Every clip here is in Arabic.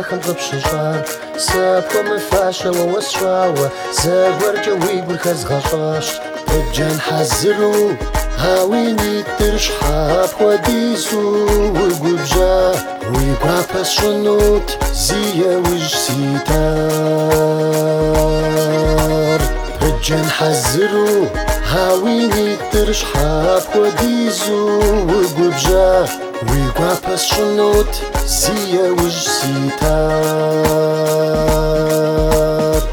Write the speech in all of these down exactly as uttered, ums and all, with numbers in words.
خم غبششار سابقا مفاشا ووسشاوة زاورجا ويقول خزغشاش بجان حزرو هاويني ترش حاب وديسو وقبجا ويقرا بسشنوت زيا وج سيتار بجان حزرو هاويني ترش حاب وديسو وقبجا ويقرا بسشنوت زيا وج سيتار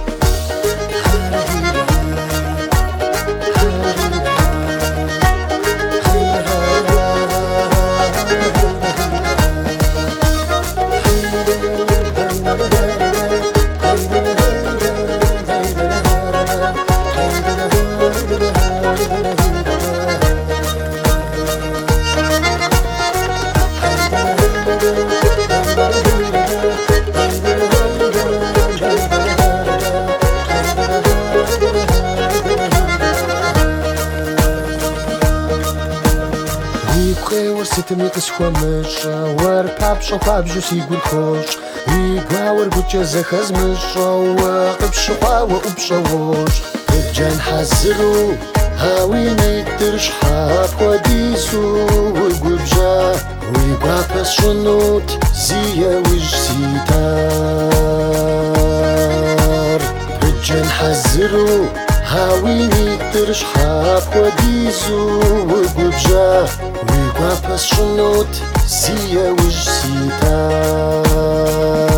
ورستم يكسخوا مشا ورباب شوفاب جوس يقول خوش ويقاور بوجه زخز مشا وقب شقا وقبشوش بجان حزرو هاويني ترش حاب وديسو وقبجا ويقا بس شنوت زيا وج سيتار بجان حزرو هاويني ترش حاب وديسو وقبجا ويقا بس شنوت زيا وج سيتار